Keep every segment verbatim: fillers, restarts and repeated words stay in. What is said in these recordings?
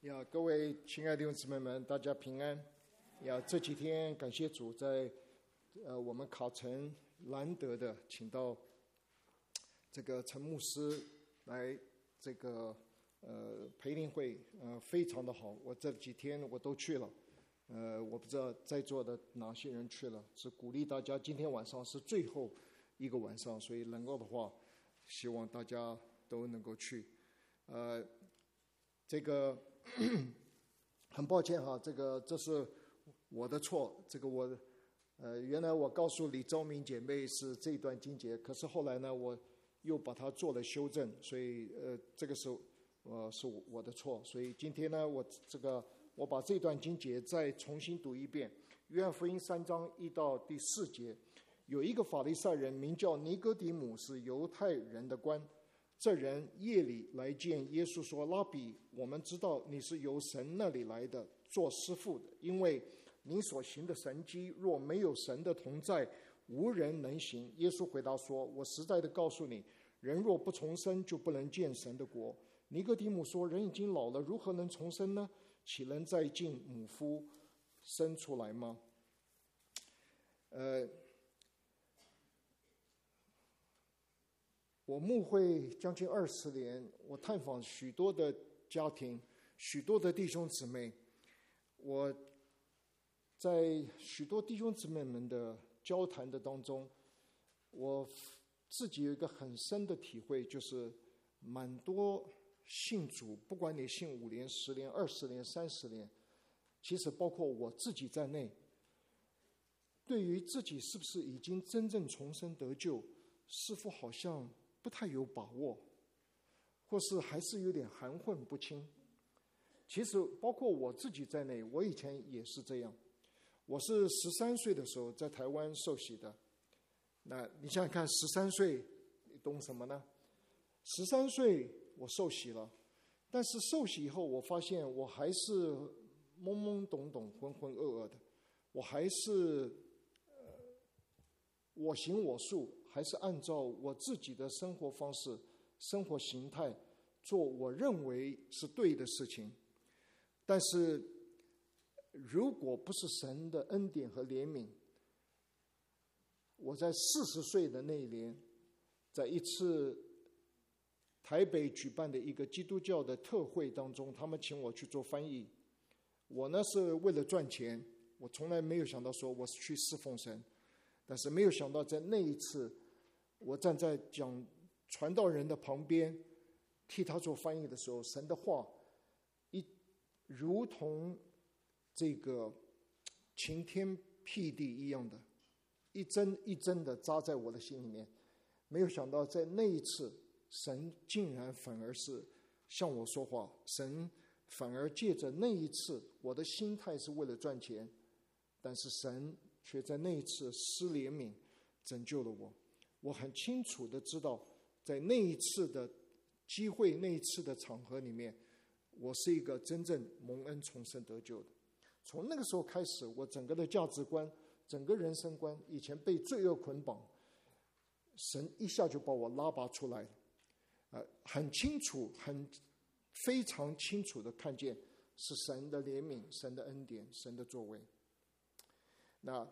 呀，各位亲爱的弟兄姊妹们，大家平安。呀，这几天感谢主在，呃，我们考城难得的请到这个陈牧师来这个呃培灵会，呃，非常的好。我这几天我都去了，呃，我不知道在座的哪些人去了，是鼓励大家。今天晚上是最后一个晚上，所以能够的话，希望大家都能够去。呃，这个。很抱歉哈，这个这是我的错。这个我，呃，原来我告诉李昭明姐妹是这段经节，可是后来呢，我又把它做了修正，所以呃，这个是呃是我的错。所以今天呢，我这个我把这段经节再重新读一遍。约翰福音三章一到第四节，有一个法利赛人名叫尼哥底母，是犹太人的官。这人夜里来见耶稣说：拉比，我们知道你是由神那里来的，做师傅的，因为你所行的神迹，若没有神的同在，无人能行。耶稣回答说：我实在的告诉你，人若不重生，就不能见神的国。尼哥底母说：人已经老了，如何能重生呢？岂能再进母腹生出来吗？呃我牧会将近二十年，我探访许多的家庭，许多的弟兄姊妹。我在许多弟兄姊妹们的交谈的当中，我自己有一个很深的体会，就是蛮多信主，不管你信五年、十年、二十年、三十年，其实包括我自己在内，对于自己是不是已经真正重生得救，似乎好像不太有把握，或是还是有点含混不清。其实包括我自己在内，我以前也是这样。我是十三岁的时候在台湾受洗的。那你想想看，十三岁你懂什么呢？十三岁我受洗了，但是受洗以后，我发现我还是懵懵懂懂、浑浑噩噩的，我还是呃我行我素，还是按照我自己的生活方式、生活形态做我认为是对的事情。但是如果不是神的恩典和怜悯，我在四十岁的那一年，在一次台北举办的一个基督教的特会当中，他们请我去做翻译。我呢是为了赚钱，我从来没有想到说我是去侍奉神。但是没有想到，在那一次，我站在讲传道人的旁边，替他做翻译的时候，神的话一如同这个晴天霹地一样的，一针一针的扎在我的心里面。没有想到，在那一次，神竟然反而是向我说话，神反而借着那一次，我的心态是为了赚钱，但是神却在那一次施怜悯，拯救了我。我很清楚的知道，在那一次的机会、那一次的场合里面，我是一个真正蒙恩重生得救的。从那个时候开始，我整个的价值观、整个人生观，以前被罪恶捆绑，神一下就把我拉拔出来了。呃，很清楚、很非常清楚的看见是神的怜悯、神的恩典、神的作为。那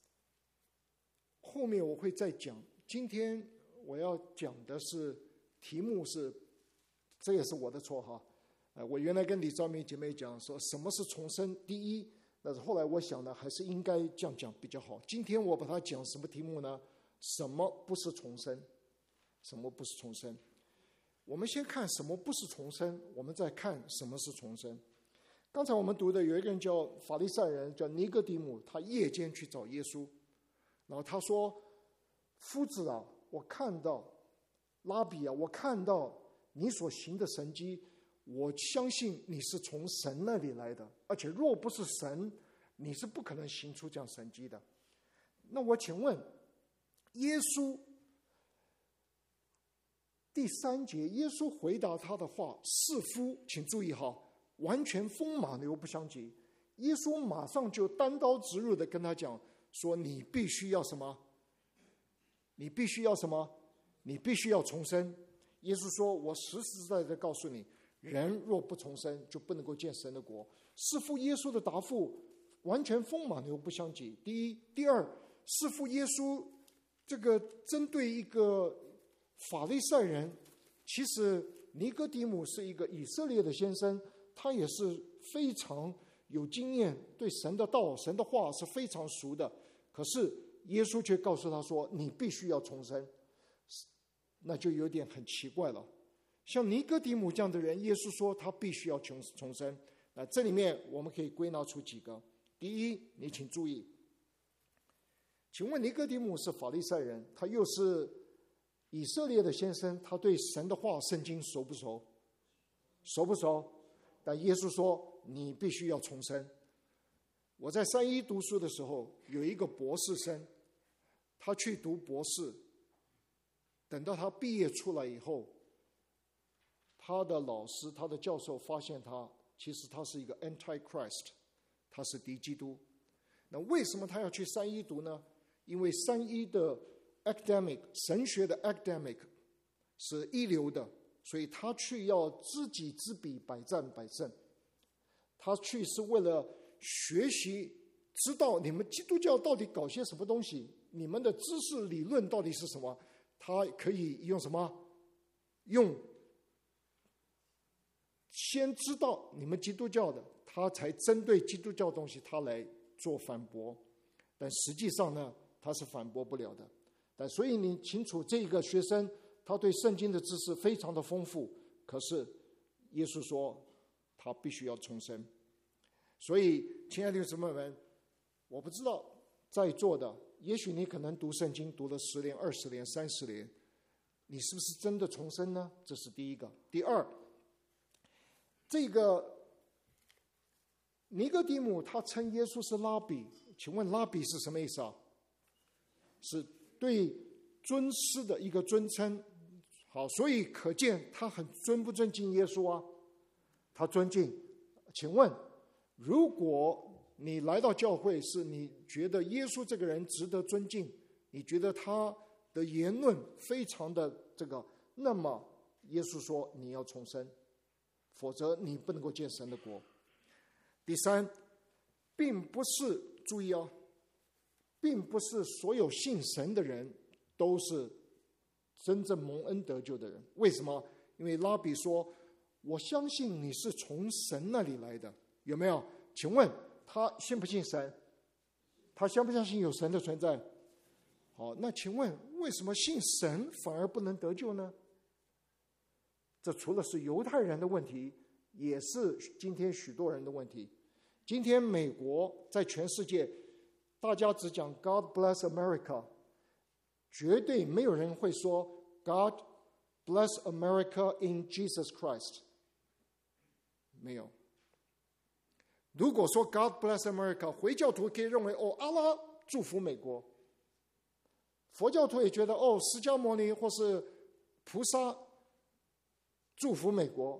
后面我会再讲。今天我要讲的是题目是，这也是我的错哈。呃，我原来跟李昭明姐妹讲说什么是重生。第一，但是后来我想呢，还是应该这样讲比较好。今天我把它讲什么题目呢？什么不是重生？什么不是重生？我们先看什么不是重生，我们再看什么是重生。刚才我们读的有一个人叫法利赛人，叫尼哥底母，他夜间去找耶稣，然后他说：夫子啊，我看到，拉比啊，我看到你所行的神迹，我相信你是从神那里来的，而且若不是神，你是不可能行出这样神迹的。那我请问，耶稣第三节，耶稣回答他的话，似乎，请注意哈，完全风马牛不相及。耶稣马上就单刀直入的跟他讲说：你必须要什么？你必须要什么？你必须要重生。耶稣说：我实实在在的告诉你， 人若不重生，就不能够见神的国。似乎耶稣的答复完全风马牛不相及。第一，第二，似乎耶稣这个针对一个法利赛人，其实尼哥底母是一个以色列的先生，他也是非常有经验，对神的道、神的话是非常熟的。可是耶稣却告诉他说：“你必须要重生。”那就有点很奇怪了。像尼哥底母这样的人，耶稣说他必须要重重生。那这里面我们可以归纳出几个。第一，你请注意，请问尼哥底母是法利赛人，他又是以色列的先生，他对神的话、圣经熟不熟？熟不熟？但耶稣说你必须要重生。我在三一读书的时候，有一个博士生，他去读博士，等到他毕业出来以后，他的老师、他的教授发现他其实他是一个 Antichrist， 他是敌基督。那为什么他要去三一读呢？因为三一的 academic 神学的 academic 是一流的，所以他去要知己知彼，百战百胜。他去是为了学习，知道你们基督教到底搞些什么东西，你们的知识理论到底是什么。他可以用什么？用先知道你们基督教的，他才针对基督教东西他来做反驳。但实际上呢，他是反驳不了的。但所以你清楚，这个学生他对圣经的知识非常的丰富，可是耶稣说他必须要重生。所以亲爱的姊妹们，我不知道在座的，也许你可能读圣经读了十年、二十年、三十年，你是不是真的重生呢？这是第一个。第二，这个尼哥底母他称耶稣是拉比，请问拉比是什么意思啊？是对尊师的一个尊称。好，所以可见他很尊不尊敬耶稣啊？他尊敬。请问，如果你来到教会，是你觉得耶稣这个人值得尊敬，你觉得他的言论非常的这个，那么耶稣说你要重生，否则你不能够见神的国。第三，并不是，注意哦，并不是所有信神的人都是真正蒙恩得救的人。为什么？因为拉比说我相信你是从神那里来的，有没有？请问他信不信神？他相不相信有神的存在？好，那请问为什么信神反而不能得救呢？这除了是犹太人的问题，也是今天许多人的问题。今天美国在全世界，大家只讲 God bless America， 绝对没有人会说 God bless America in Jesus Christ， 没有。如果说 God bless America， 回教徒可以认为哦，阿拉祝福美国，佛教徒也觉得哦，释迦牟尼或是菩萨祝福美国，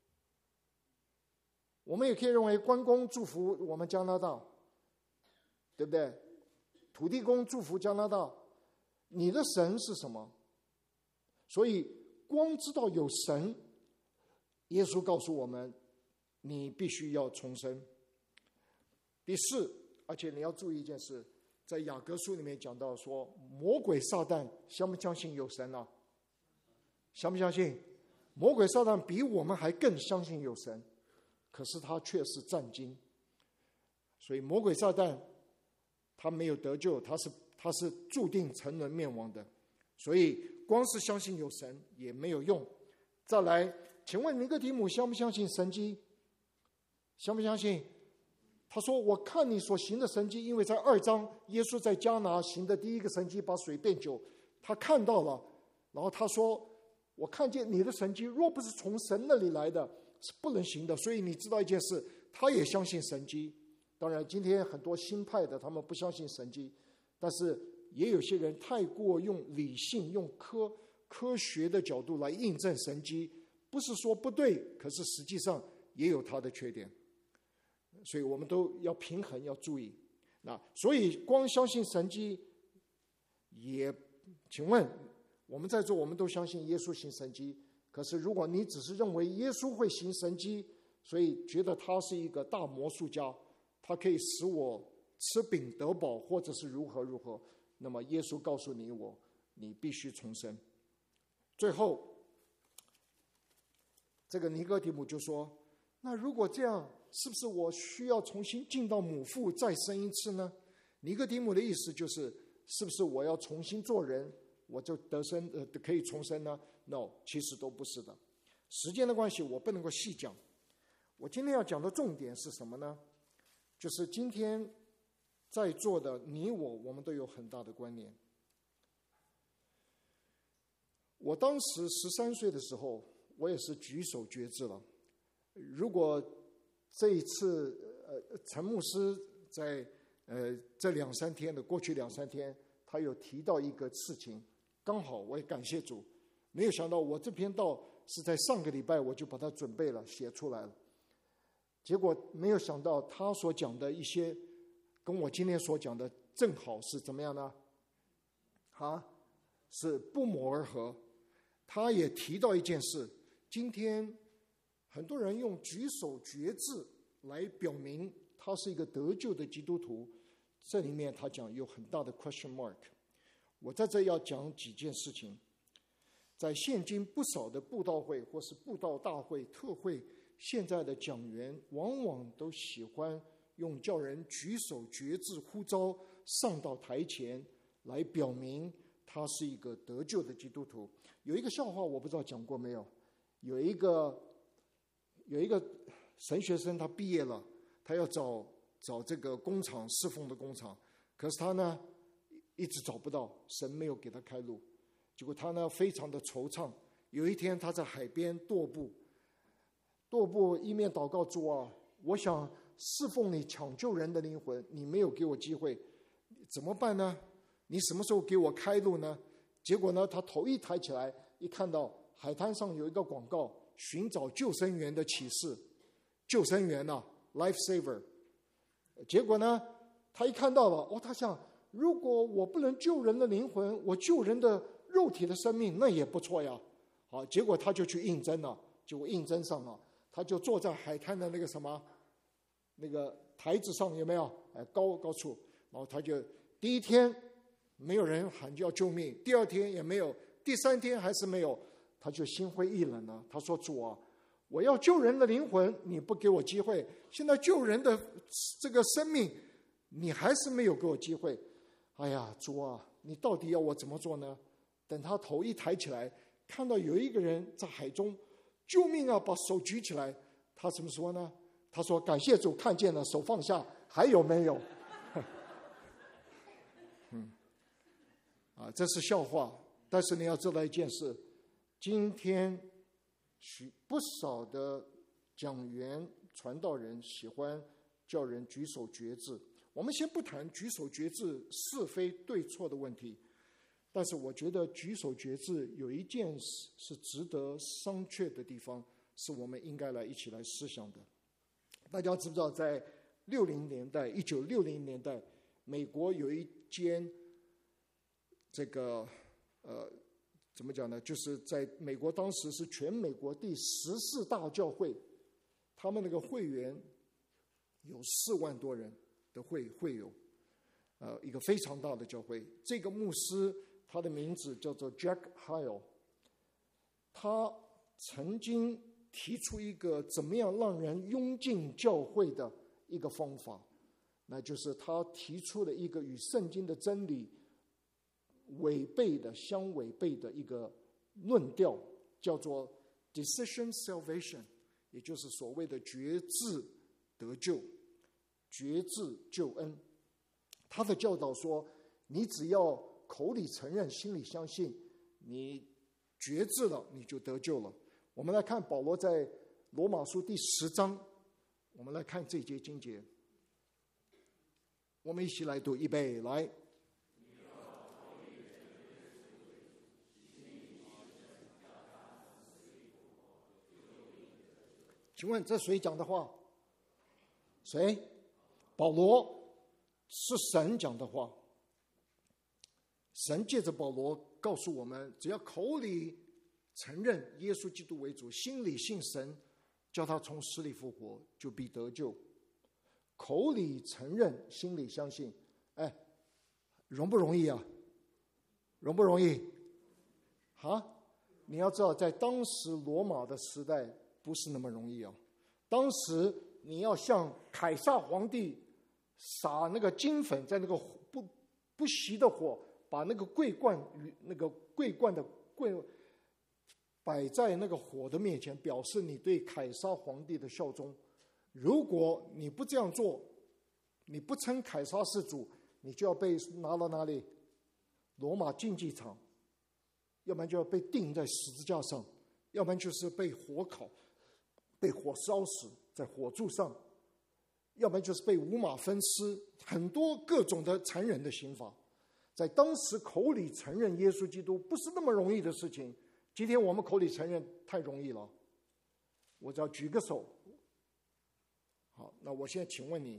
我们也可以认为关公祝福我们加拿大，对不对？土地公祝福加拿大。你的神是什么？所以光知道有神，耶稣告诉我们你必须要重生。第四，而且你要注意一件事，在雅各书里面讲到说，魔鬼撒旦相不相信有神啊？相不相信？魔鬼撒旦比我们还更相信有神，可是他却是战惊。所以魔鬼撒旦他没有得救，他是他是注定沉沦灭亡的。所以光是相信有神也没有用。再来，请问尼哥底母相不相信神迹？相不相信？他说我看你所行的神迹，因为在二章耶稣在迦拿行的第一个神迹把水变酒，他看到了，然后他说我看见你的神迹若不是从神那里来的，是不能行的。所以你知道一件事，他也相信神迹。当然今天很多新派的他们不相信神迹，但是也有些人太过用理性用科科学的角度来印证神迹，不是说不对，可是实际上也有它的缺点。所以我们都要平衡，要注意。那所以光相信神迹也，请问我们在座我们都相信耶稣行神迹， 可是如果你只是认为耶稣会行神迹，所以觉得他是一个大魔术家，他可以使我吃饼得饱，或者是如何如何，那么耶稣告诉你我，你必须重生。最后这个尼哥底母就说，那如果这样，是不是我需要重新进到母腹再生一次呢？尼哥底母的意思就是，是不是我要重新做人，我就得生呃可以重生呢？ No， 其实都不是的。时间的关系，我不能够细讲。我今天要讲的重点是什么呢？就是今天在座的你我，我们都有很大的观念。我当时十三岁的时候，我也是举手决志了。如果这一次呃陈牧师在呃这两三天的过去两三天，他有提到一个事情，刚好我也感谢主，没有想到我这篇道是在上个礼拜我就把它准备了写出来了，结果没有想到他所讲的一些跟我今天所讲的正好是怎么样呢？啊，是不谋而合。他也提到一件事，今天很多人用举手决志来表明他是一个得救的基督徒，这里面他讲有很大的 question mark。 我在这要讲几件事情。在现今不少的布道会或是布道大会特会，现在的讲员往往都喜欢用叫人举手决志呼召上到台前来表明他是一个得救的基督徒。有一个笑话，我不知道讲过没有。有一个有一个神学生，他毕业了，他要找找这个工厂侍奉的工厂，可是他呢一直找不到，神没有给他开路。结果他呢非常的惆怅。有一天他在海边踱步，踱步一面祷告，主啊，我想侍奉你抢救人的灵魂，你没有给我机会，怎么办呢？你什么时候给我开路呢？结果呢，他头一抬起来，一看到海滩上有一个广告，寻找救生员的启示，救生员啊 life saver。 结果呢，他一看到了，哦，他想，如果我不能救人的灵魂，我救人的肉体的生命，那也不错呀。好，结果他就去应征了，结果应征上了，他就坐在海滩的那个什么那个台子上，有没有？哎，高高处，然后他就第一天没有人喊叫救命，第二天也没有，第三天还是没有，他就心灰意冷了。他说，主啊，我要救人的灵魂，你不给我机会，现在救人的这个生命你还是没有给我机会。哎呀，主啊，你到底要我怎么做呢？等他头一抬起来，看到有一个人在海中，救命啊，把手举起来，他怎么说呢？他说，感谢主，看见了，手放下，还有没有？嗯，啊，这是笑话。但是你要知道一件事，今天许不少的讲员传道人喜欢叫人举手决志。我们先不谈举手决志是非对错的问题，但是我觉得举手决志有一件事是值得商榷的地方，是我们应该来一起来思想的。大家知不知道，在六零年代，一九六零年代，美国有一间这个呃怎么讲呢？就是在美国当时是全美国第十四大教会，他们那个会员有四万多人的会会友，呃，一个非常大的教会。这个牧师他的名字叫做 Jack Hyles， 他曾经提出一个怎么样让人拥进教会的一个方法，那就是他提出了一个与圣经的真理违背的、相违背的一个论调，叫做 decision salvation， 也就是所谓的决志得救、决志救恩。他的教导说，你只要口里承认，心里相信，你决志了，你就得救了。我们来看保罗在罗马书第十章，我们来看这节经节，我们一起来读，预备，来。请问这谁讲的话？谁？保罗。是神讲的话。神借着保罗告诉我们，只要口里承认耶稣基督为主，心里信神，叫他从死里复活，就必得救。口里承认，心里相信，哎，容不容易啊？容不容易？啊，你要知道，在当时罗马的时代不是那么容易哦。当时你要向凯撒皇帝撒那个金粉，在那个不不熄的火，把那个桂冠与那个桂冠的桂摆在那个火的面前，表示你对凯撒皇帝的效忠。如果你不这样做，你不称凯撒是主，你就要被拿到哪里？罗马竞技场，要不然就要被钉在十字架上，要不然就是被火烤，被火烧死在火柱上，要不然就是被五马分尸，很多各种的残忍的刑罚。在当时口里承认耶稣基督不是那么容易的事情，今天我们口里承认太容易了。我只要举个手。好，那我现在请问你，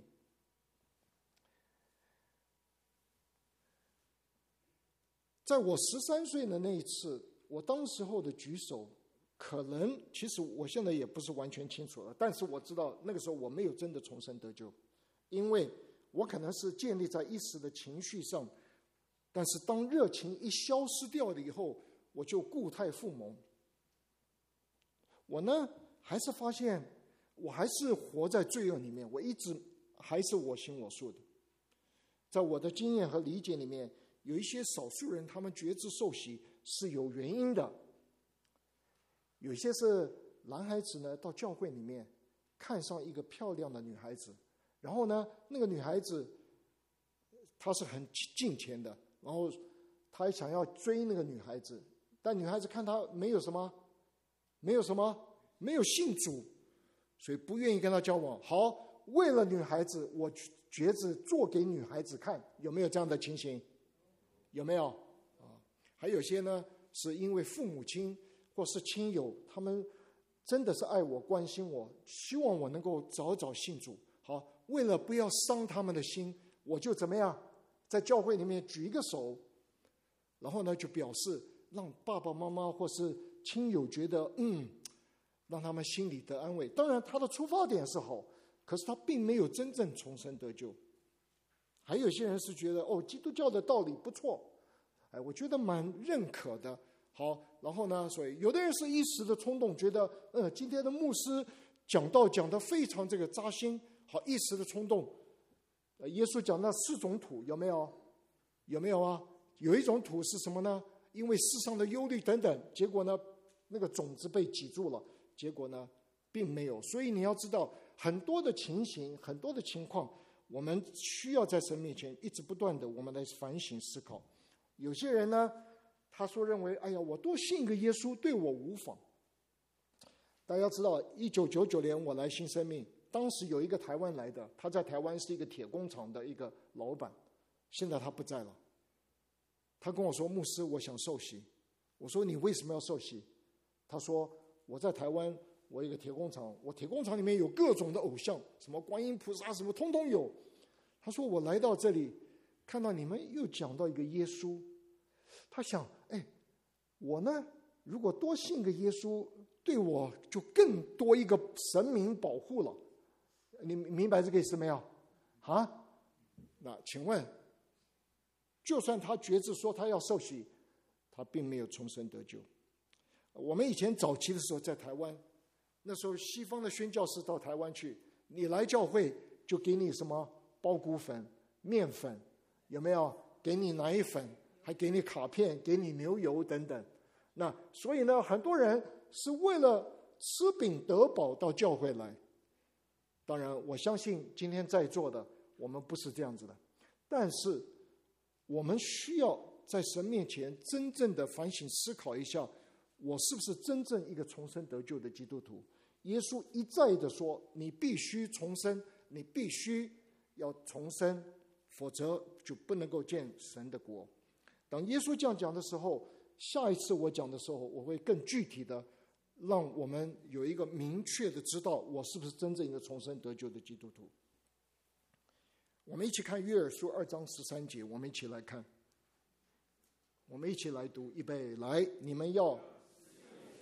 在我十三岁的那一次，我当时候的举手，可能其实我现在也不是完全清楚了，但是我知道那个时候我没有真的重生得救，因为我可能是建立在一时的情绪上，但是当热情一消失掉了以后，我就故态复萌。我呢，还是发现我还是活在罪恶里面，我一直还是我行我素的。在我的经验和理解里面，有一些少数人他们觉知受洗是有原因的，有些是男孩子呢到教会里面看上一个漂亮的女孩子，然后呢那个女孩子她是很敬虔的，然后他想要追那个女孩子，但女孩子看他没有什么没有什么没有信主，所以不愿意跟他交往。好，为了女孩子我觉知做给女孩子看，有没有这样的情形？有没有啊？还有些呢是因为父母亲或是亲友，他们真的是爱我关心我，希望我能够早早信主。好，为了不要伤他们的心，我就怎么样在教会里面举一个手，然后呢就表示让爸爸妈妈或是亲友觉得嗯，让他们心里得安慰。当然他的出发点是好，可是他并没有真正重生得救。还有些人是觉得哦，基督教的道理不错，哎，我觉得蛮认可的。好，然后呢，所以有的人是一时的冲动，觉得呃，今天的牧师讲道讲得非常这个扎心，好，一时的冲动。呃，耶稣讲那四种土有没有？有没有啊？有一种土是什么呢？因为世上的忧虑等等，结果呢，那个种子被挤住了，结果呢，并没有。所以你要知道，很多的情形，很多的情况，我们需要在神面前一直不断的，我们来反省思考。有些人呢，他说认为，哎呀，我多信一个耶稣对我无妨。大家知道，一九九九年我来新生命，当时有一个台湾来的，他在台湾是一个铁工厂的一个老板，现在他不在了。他跟我说，牧师，我想受洗。我说，你为什么要受洗？他说，我在台湾，我有一个铁工厂，我铁工厂里面有各种的偶像，什么观音菩萨什么通通有。他说，我来到这里看到你们又讲到一个耶稣，他想，哎，我呢如果多信个耶稣，对我就更多一个神明保护了。你明白这个意思没有啊？那请问，就算他觉知说他要受洗，他并没有重生得救。我们以前早期的时候在台湾，那时候西方的宣教士到台湾去，你来教会就给你什么包谷粉、面粉，有没有？给你奶粉，还给你卡片，给你牛油等等。那所以呢，很多人是为了吃饼得饱到教会来。当然我相信今天在座的我们不是这样子的，但是我们需要在神面前真正的反省思考一下，我是不是真正一个重生得救的基督徒。耶稣一再的说，你必须重生，你必须要重生，否则就不能够见神的国。当耶稣这样讲的时候，下一次我讲的时候，我会更具体的让我们有一个明确的知道，我是不是真正一个重生得救的基督徒。我们一起看约珥书二章十三节，我们一起来看，我们一起来读，预备来，你们要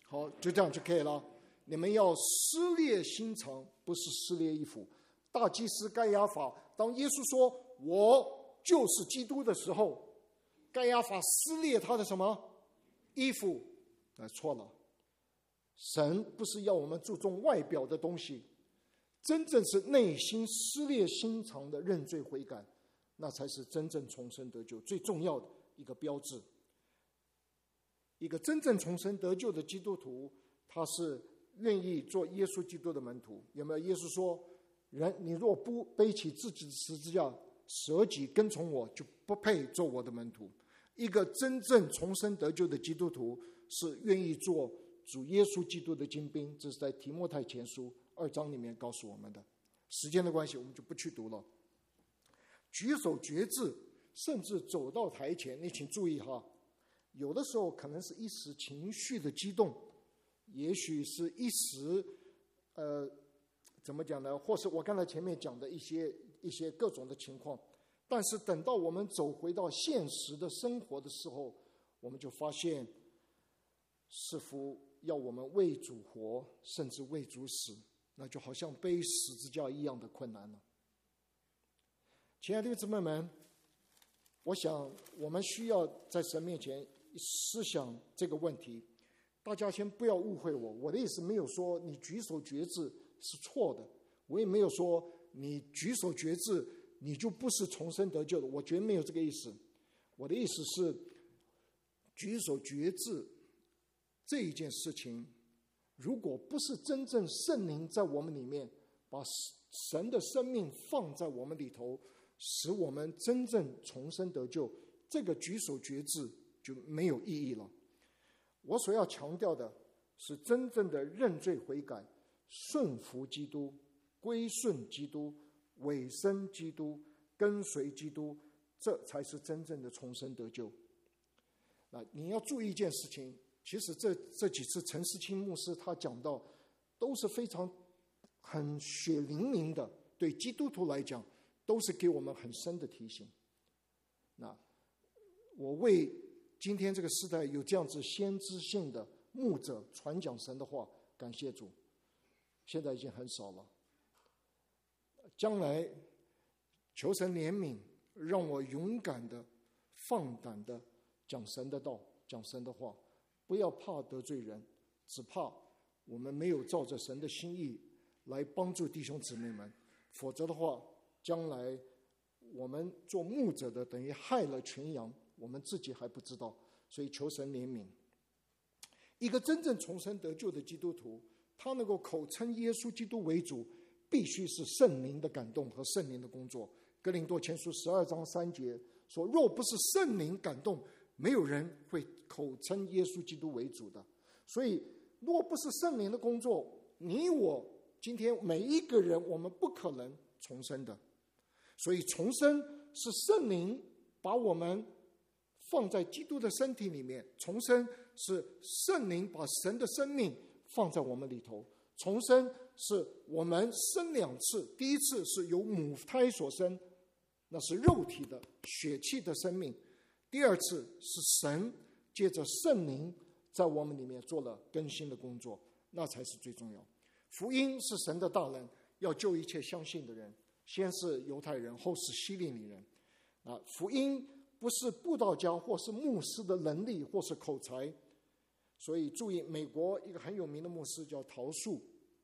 好，就这样就可以了。你们要撕裂心肠，不是撕裂衣服。大祭司该亚法，当耶稣说我就是基督的时候，该亚法撕裂他的什么衣服？那错了。神不是要我们注重外表的东西，真正是内心撕裂心肠的认罪悔改，那才是真正重生得救最重要的一个标志。一个真正重生得救的基督徒，他是愿意做耶稣基督的门徒。有没有？耶稣说，人你若不背起自己的十字架，舍己跟从我，就不配做我的门徒。一个真正重生得救的基督徒是愿意做主耶稣基督的精兵，这是在提摩太前书二章里面告诉我们的。时间的关系，我们就不去读了。举手决志，甚至走到台前，你请注意哈，有的时候可能是一时情绪的激动，也许是一时呃怎么讲呢？或是我刚才前面讲的一些一些各种的情况，但是等到我们走回到现实的生活的时候，我们就发现，似乎要我们为主活，甚至为主死，那就好像背十字架一样的困难了。亲爱的弟兄姊妹们，我想我们需要在神面前思想这个问题。大家先不要误会我，我的意思没有说你举手决志是错的，我也没有说你举手决志你就不是重生得救的，我绝对没有这个意思。我的意思是，举手决志这一件事情，如果不是真正圣灵在我们里面把神的生命放在我们里头，使我们真正重生得救，这个举手决志就没有意义了。我所要强调的是真正的认罪悔改，顺服基督，归顺基督，委身基督，跟随基督，这才是真正的重生得救。那你要注意一件事情，其实这这几次陈思清牧师他讲到都是非常很血淋淋的，对基督徒来讲都是给我们很深的提醒。那我为今天这个时代有这样子先知性的牧者传讲神的话，感谢主，现在已经很少了。将来求神怜悯，让我勇敢的放胆的讲神的道，讲神的话，不要怕得罪人，只怕我们没有照着神的心意来帮助弟兄姊妹们，否则的话，将来我们做牧者的等于害了群羊，我们自己还不知道。所以求神怜悯。一个真正重生得救的基督徒，他能够口称耶稣基督为主，必须是圣灵的感动和圣灵的工作。哥林多前书十二章三节说，若不是圣灵感动，没有人会口称耶稣基督为主的。所以若不是圣灵的工作，你我今天每一个人，我们不可能重生的。所以重生是圣灵把我们放在基督的身体里面，重生是圣灵把神的生命放在我们里头，重生是我们生两次，第一次是由母胎所生，那是肉体的血气的生命，第二次是神借着圣灵在我们里面做了更新的工作，那才是最重要。福音是神的大能，要救一切相信的人，先是犹太人，后是希利尼人。啊，福音不是布道家或是牧师的能力或是口才。所以注意，美国一个很有名的牧师叫陶树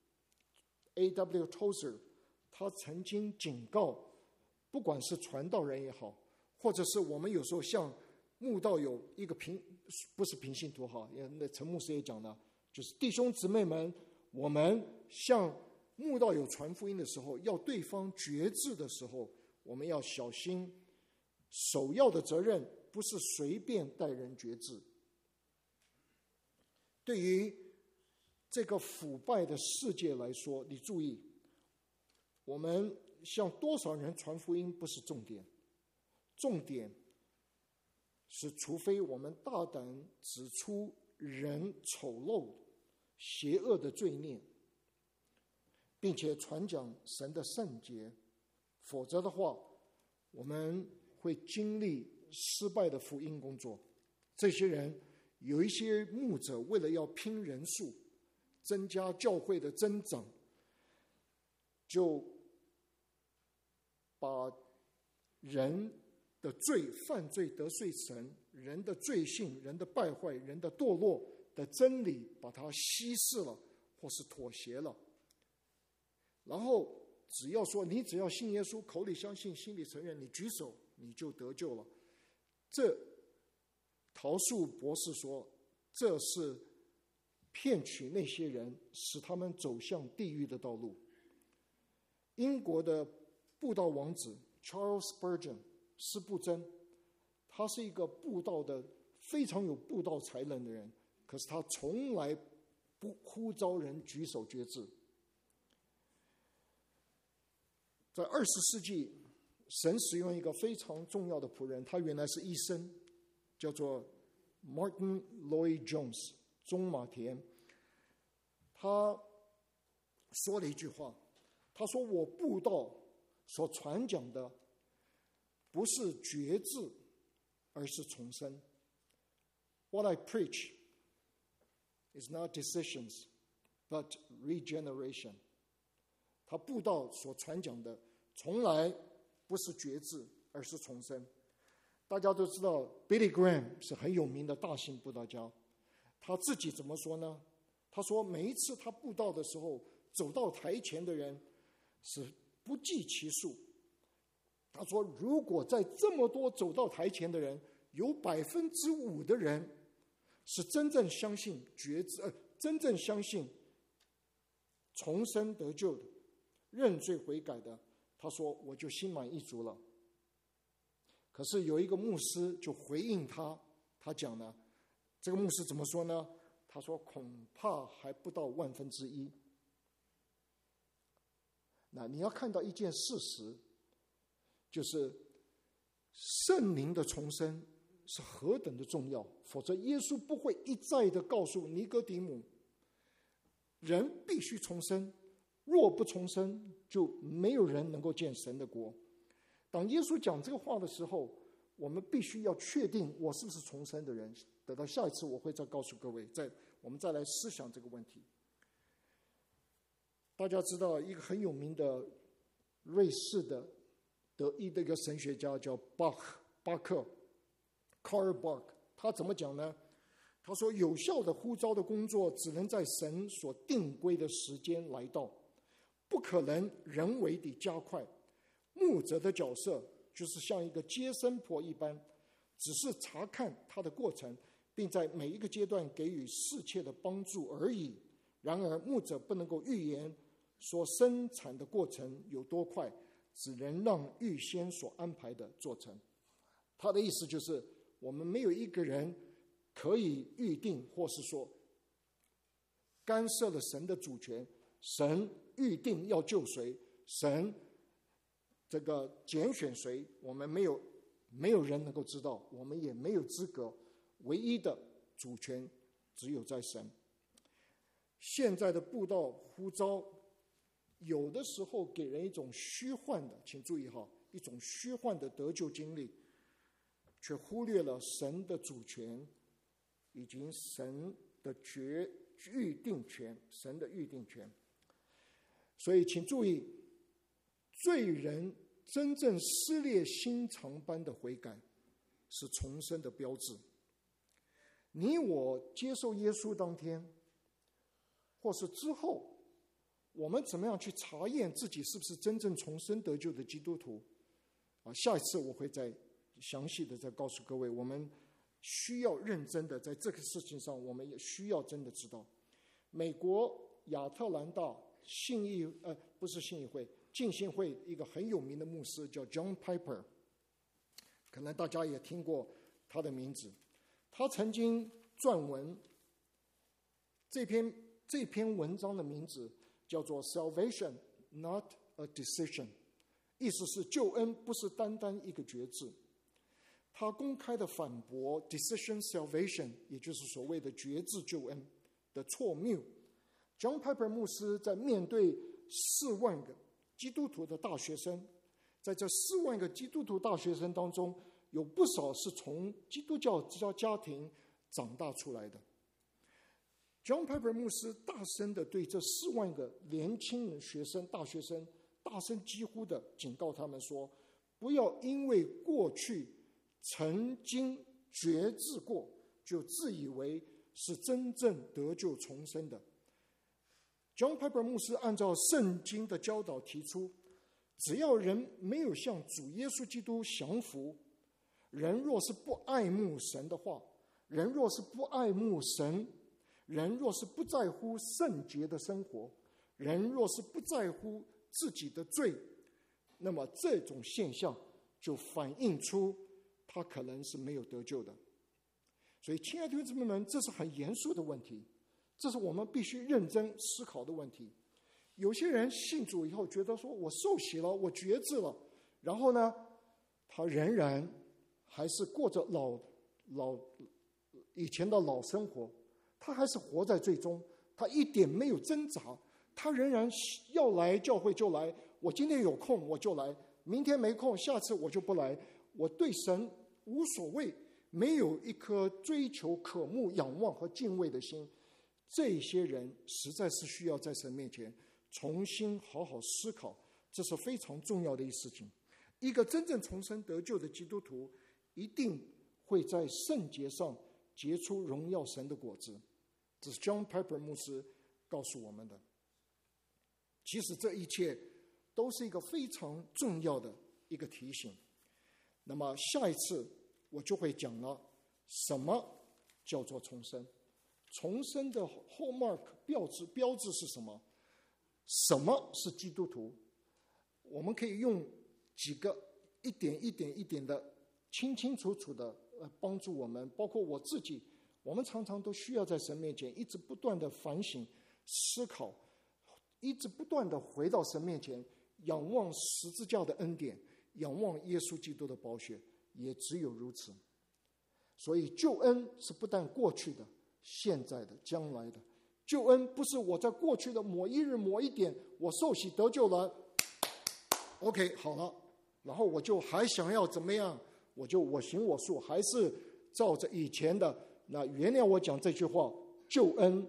A W Tozer， 他曾经警告，不管是传道人也好，或者是我们有时候像慕道友一个平不是平信徒哈，那陈牧师也讲了，就是弟兄姊妹们，我们向慕道友传福音的时候，要对方决志的时候，我们要小心，首要的责任不是随便带人决志。对于这个腐败的世界来说，你注意，我们向多少人传福音不是重点，重点是除非我们大胆指出人丑陋邪恶的罪孽，并且传讲神的圣洁，否则的话，我们会经历失败的福音工作。这些人有一些牧者为了要拼人数，增加教会的增长，就把人的罪、犯罪得罪神，人的罪性、人的败坏、人的堕落的真理，把它稀释了，或是妥协了。然后只要说你只要信耶稣，口里相信，心里承认，你举手你就得救了。这陶素博士说，这是骗取那些人，使他们走向地狱的道路。英国的布道王子 Charles Spurgeon 施布真，他是一个布道的非常有布道才能的人，可是他从来不呼召人举手决志。在二十世纪，神使用一个非常重要的仆人，他原来是医生，叫做 Martin Lloyd Jones 中马田。他说了一句话，他说，我布道所传讲的不是决志，而是重生。 What I preach is not decisions, but regeneration。 他布道所传讲的从来不是决志，而是重生。大家都知道 Billy Graham 是很有名的大型布道家，他自己怎么说呢？他说每一次他布道的时候，走到台前的人是不计其数。他说如果在这么多走到台前的人，有百分之五的人是真正相信决志，呃，真正相信重生得救的，认罪悔改的，他说我就心满意足了。可是有一个牧师就回应他，他讲呢，这个牧师怎么说呢？他说恐怕还不到万分之一。那你要看到一件事实，就是圣灵的重生是何等的重要，否则耶稣不会一再的告诉尼哥底母，人必须重生，若不重生，就没有人能够见神的国。当耶稣讲这个话的时候，我们必须要确定我是不是重生的人。等到下一次我会再告诉各位，再我们再来思想这个问题。大家知道一个很有名的瑞士的德意的一个神学家叫巴克巴克 Karl Barth， 他怎么讲呢？他说有效的呼召的工作只能在神所定规的时间来到，不可能人为地加快。牧者的角色就是像一个接生婆一般，只是查看他的过程，并在每一个阶段给予适切的帮助而已。然而牧者不能够预言说生产的过程有多快，只能让预先所安排的做成。他的意思就是我们没有一个人可以预定或是说干涉了神的主权，神预定要救谁，神这个拣选谁，我们没有没有人能够知道，我们也没有资格，唯一的主权只有在神。现在的布道呼召有的时候给人一种虚幻的，请注意哈，一种虚幻的得救经历，却忽略了神的主权以及神的决预定权，神的预定权。所以请注意，罪人真正撕裂心肠般的悔改是重生的标志。你我接受耶稣当天或是之后，我们怎么样去查验自己是不是真正重生得救的基督徒啊？下一次我会再详细的再告诉各位，我们需要认真的在这个事情上，我们也需要真的知道。美国亚特兰大信义呃不是信义会浸信会一个很有名的牧师叫 John Piper， 可能大家也听过他的名字。他曾经撰文，这篇这篇文章的名字叫做 Salvation Not a Decision， 意思是救恩不是单单一个决志。他公开的反驳 Decision Salvation， 也就是所谓的决志救恩的错谬。John Piper 牧师在面对四万个基督徒的大学生，在这四万个基督徒大学生当中，有不少是从基督教家庭长大出来的。John Piper 牧师大声的对这四万个年轻人学生、大学生大声疾呼的警告他们说，不要因为过去曾经决志过，就自以为是真正得救重生的。John Piper 牧师按照圣经的教导提出，只要人没有向主耶稣基督降服，人若是不爱慕神的话，人若是不爱慕神，人若是不在乎圣洁的生活，人若是不在乎自己的罪，那么这种现象就反映出他可能是没有得救的。所以亲爱的弟兄姊妹们，这是很严肃的问题，这是我们必须认真思考的问题。有些人信主以后觉得说，我受洗了，我决志了，然后呢他仍然还是过着老老以前的老生活，他还是活在罪中，他一点没有挣扎，他仍然要来教会就来，我今天有空我就来，明天没空下次我就不来，我对神无所谓，没有一颗追求渴慕仰望和敬畏的心。这些人实在是需要在神面前重新好好思考，这是非常重要的一事情。一个真正重生得救的基督徒一定会在圣洁上结出荣耀神的果子，这是 John Piper 牧师告诉我们的。其实这一切都是一个非常重要的一个提醒。那么下一次我就会讲了，什么叫做重生，重生的 hallmark 标志标志是什么，什么是基督徒。我们可以用几个一点一点一点的清清楚楚的呃帮助我们，包括我自己，我们常常都需要在神面前一直不断的反省思考，一直不断的回到神面前，仰望十字架的恩典，仰望耶稣基督的宝血，也只有如此。所以救恩是不但过去的、现在的、将来的。救恩不是我在过去的某一日某一点我受洗得救了 OK 好了，然后我就还想要怎么样，我就我行我素，还是照着以前的。那原谅我讲这句话，救恩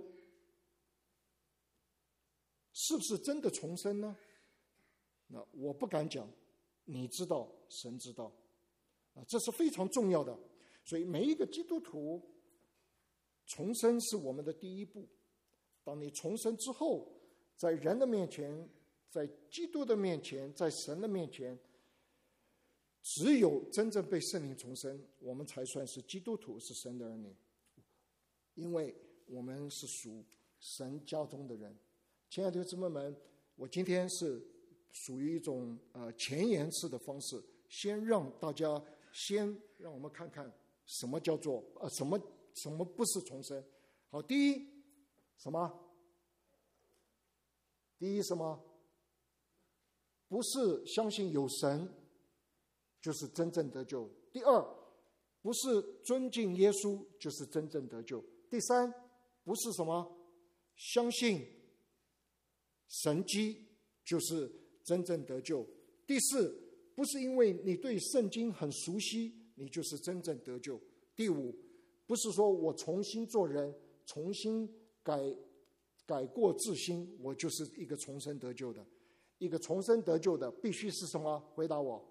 是不是真的重生呢？那我不敢讲，你知道，神知道啊，这是非常重要的。所以每一个基督徒重生是我们的第一步。当你重生之后，在人的面前，在基督的面前，在神的面前，只有真正被圣灵重生，我们才算是基督徒，是神的儿女，因为我们是属神家中的人。亲爱的姊妹们，我今天是属于一种呃前言式的方式，先让大家先让我们看看什么叫做呃什么什么不是重生。好，第一什么？第一什么？不是相信有神就是真正得救。第二，不是尊敬耶稣就是真正得救。第三，不是什么相信神迹就是真正得救。第四，不是因为你对圣经很熟悉你就是真正得救。第五，不是说我重新做人，重新改改过自新，我就是一个重生得救的。一个重生得救的必须是什么？回答我。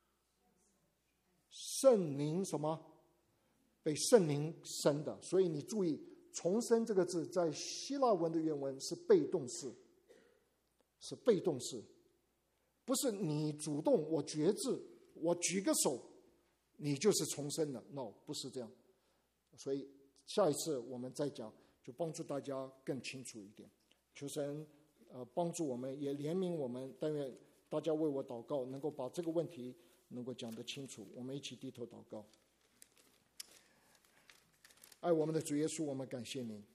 圣灵什么？被圣灵生的。所以你注意，重生这个字在希腊文的原文是被动式，是被动式，不是你主动我决志我举个手你就是重生了 ，no 不是这样。所以下一次我们再讲，就帮助大家更清楚一点。求神呃帮助我们，也怜悯我们，但愿大家为我祷告，能够把这个问题能够讲得清楚。我们一起低头祷告。爱我们的主耶稣，我们感谢你。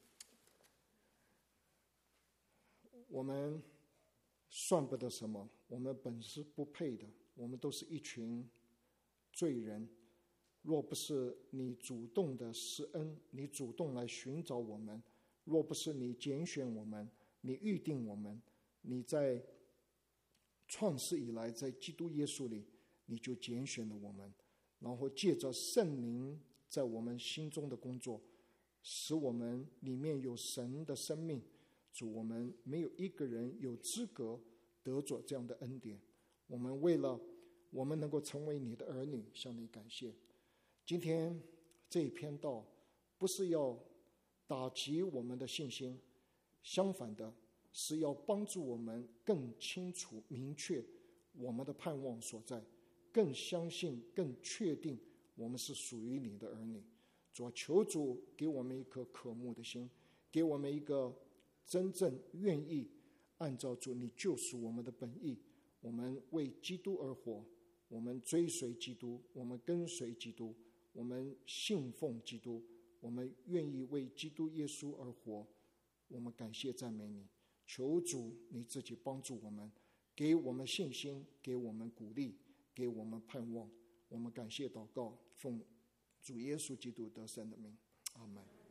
我们算不得什么，我们本是不配的，我们都是一群罪人。若不是你主动的施恩，你主动来寻找我们，若不是你拣选我们，你预定我们，你在创世以来，在基督耶稣里，你就拣选了我们，然后借着圣灵在我们心中的工作， 使我们里面有神的生命。主，我们没有一个人有资格得着这样的恩典。我们为了我们能够成为你的儿女，向你感谢。今天这一篇道不是要打击我们的信心，相反的是要帮助我们更清楚明确我们的盼望所在，更相信更确定我们是属于你的儿女。主，求主给我们一颗渴慕的心，给我们一个真正愿意按照主你救赎我们的本意，我们为基督而活，我们追随基督，我们跟随基督，我们信奉基督，我们愿意为基督耶稣而活。我们感谢赞美你，求主你自己帮助我们，给我们信心，给我们鼓励，给我们盼望。我们感谢祷告，奉主耶稣基督得胜的名，阿们。